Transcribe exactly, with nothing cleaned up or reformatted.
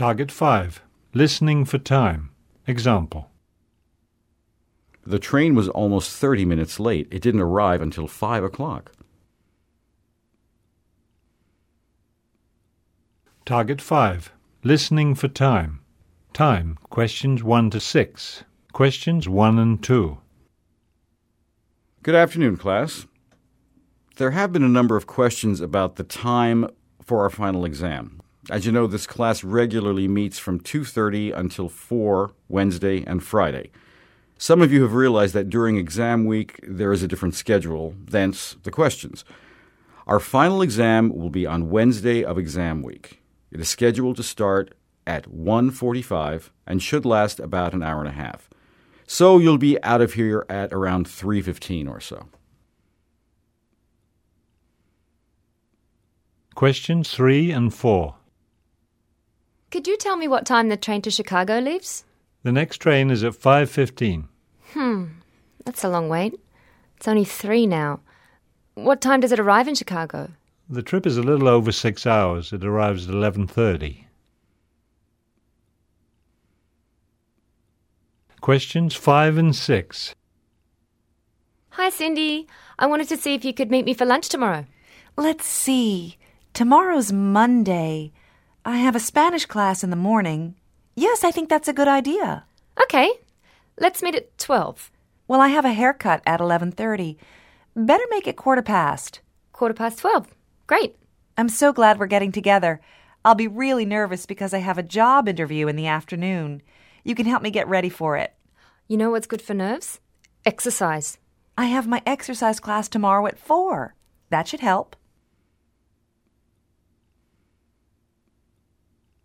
Target five. Listening for time. Example. The train was almost thirty minutes late. It didn't arrive until five o'clock. Target five. Listening for time. Time. Questions one to six. Questions one and two. Good afternoon, class. There have been a number of questions about the time for our final exam. As you know, this class regularly meets from two thirty until four, Wednesday and Friday. Some of you have realized that during exam week there is a different schedule, thence the questions. Our final exam will be on Wednesday of exam week. It is scheduled to start at one forty-five and should last about an hour and a half. So you'll be out of here at around three fifteen or so. Questions three and four. Could you tell me what time the train to Chicago leaves? The next train is at five fifteen. Hmm, that's a long wait. It's only three now. What time does it arrive in Chicago? The trip is a little over six hours. It arrives at eleven thirty. Questions five and six. Hi, Cindy. I wanted to see if you could meet me for lunch tomorrow. Let's see. Tomorrow's Monday. I have a Spanish class in the morning. Yes, I think that's a good idea. Okay. Let's meet at twelve. Well, I have a haircut at eleven thirty. Better make it quarter past. Quarter past twelve. Great. I'm so glad we're getting together. I'll be really nervous because I have a job interview in the afternoon. You can help me get ready for it. You know what's good for nerves? Exercise. I have my exercise class tomorrow at four. That should help.